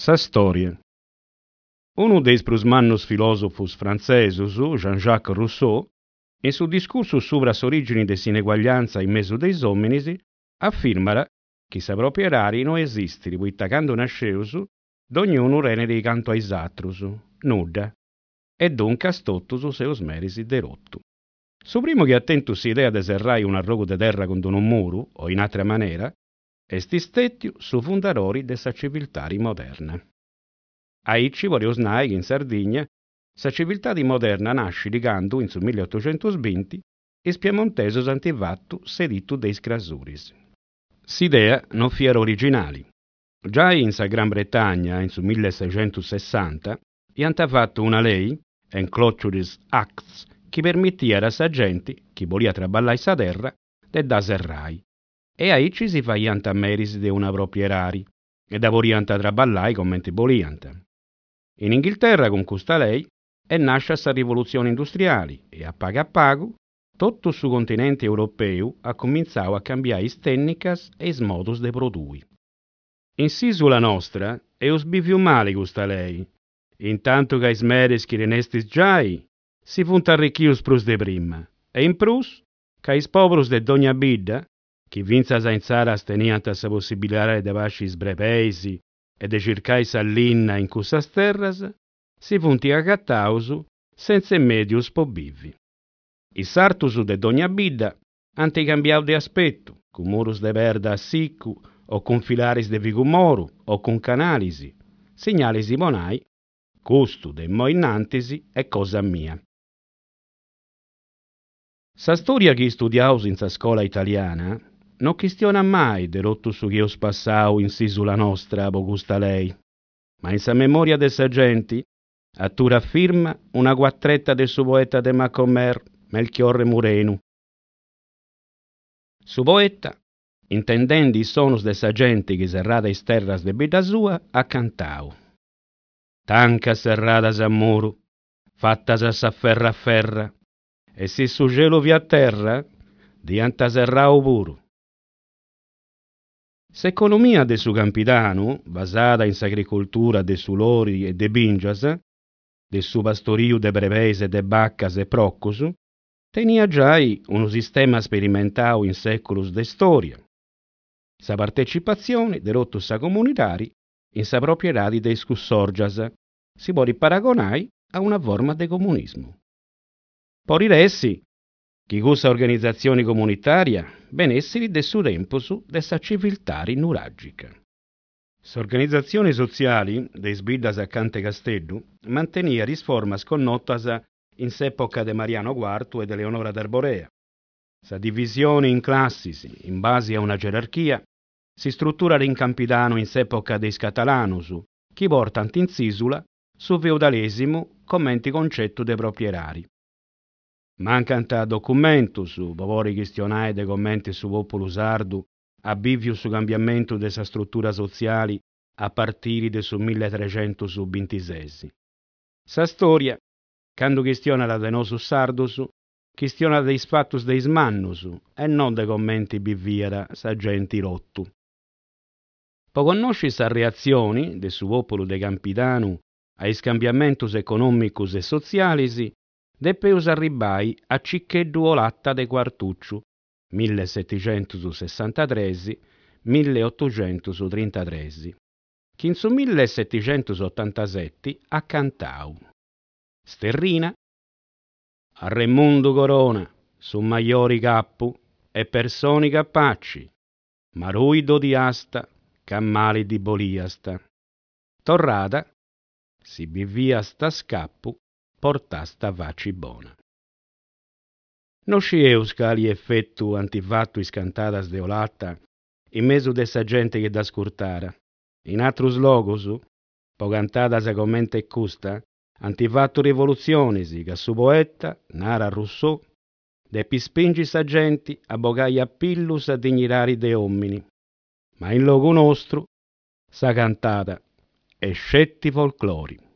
Sa storia. Uno dei prus mannus filosofus francesus, Jean-Jacques Rousseau, in su discurso sovra s'origini de s'ineguaglianza in mesu deis hominis, affirmara che sa propria erari non esistiri, poitta cando nasceus, d'ognunu reneri canto ais atrus, nudda, e duncas totus seus meris de rottu. Su primo che attentu s'idea de serrai un arrogu de terra con un muru, o in altra manera, est istettiu su fundarori de sa civiltari moderna. Aici voleus nai che in Sardigna sa civiltadi moderna nasci ligando in su 1820 is piemontesos antivattu sedittu deis crasuris. S'idea non fiera originali. Già in sa Gran Bretagna, in su 1660, iant fattu una lei, Enclosures Acts, che permittiera a sa gente, chi volia traballare sa terra, de da serrai. E aici si faiant a meris de una propierari, e da voriant a traballare commenti voliant. In Inghilterra, con custa lei, e nasce sa rivoluzione industriale e a pagu, tutto su continente europeu ha cominciato a cambiare is tecnicas e is modus de produi. In s'isula nostra, eus biviu male custa lei, intanto che is meres chi renestis giai, si funt arricchius prus de prima, e in prus, ca is povrus de dogna bidda, chi vinzas a inzaras teniant sa possibilità de pasci is brepeisi e de circai sa linna in cussas terras, si funt agattaus senza medius po bivi. I sartus de dogna bidda ant cambiau de aspettu, con murus de perda a siccu, o con filaris de vigumoru, o con canalisi, segnalisi bonai, custu de mo innantisi è cosa mia. Sa storia chi studiaus in sa scola italiana non chistiona mai de rottu su chi eus passau in s'isula nostra po custa lei, ma in sa memoria de sa genti attura firma una quattretta de su poeta de Macomer, Melchiorre Murenu. Su poeta, intendendo i sonus de sa gente chi serrada is terras de bidda sua, ha cantau. Tanca serradas a muru, fattas a sa ferra a ferra, e si su gelo vi a terra, dianta serrau puru. S'economia de su campidanu, basata in s'agricoltura de su lori e de bingias, de su pastoriu de breveis e de baccas e proccus, tenia giai un sistema sperimentau in seculus de storia. Sa partecipazione de rottu sa comunitari in sa proprietadi de iscussorgias si podi paragonai a una forma de comunismo. Pori ressi, chi cussa organizzazione comunitaria benessiri de su tempus de sa civiltari nuragica. S'organizzazioni sociali de sbiddas a Cante Casteddu mantenia formas connotas in s'epoca de Mariano IV e de Leonora d'Arborea. Sa divisione in classis, in base a una gerarchia, si struttura in campidano in s'epoca deis catalanus, chi portant in s'isula su feudalesimo commenti concetto de propierari. Mancant documentus, povori chistionai de commenti su populu sardu, a biviu su cambiamento de sa struttura sociali a partire de su 1326. Sa storia, cando chistionat de nosus sardus, chistionat de is fattus de is mannus e non de commenti biviera sa gente rottu. Po connosci sa reazioni de su populu de Campidanu a is cambiamentus economicus e socialis, deppeus arribai a Ciccheddu Olatta de Quartucciu, 1763-1833, che in su 1787 ha cantau. Sterrina, a Remundu Corona, su maiori cappu e personi cappacci, maruido di asta, cammali di boliasta. Torrada, si bivia sta scappu, portasta vaci bona. Non scieus cali effettu antifattu is cantadas de Olatta in mesu de sa gente che da scurtara. In atrus logos, po cantadas commente custa, antifattu rivoluzionis, ca su poeta, nara Rousseau, depi spingi sa gente a bogai a pillus a dignitari de omini. Ma in logu nostru, sa cantata è scetti folclori.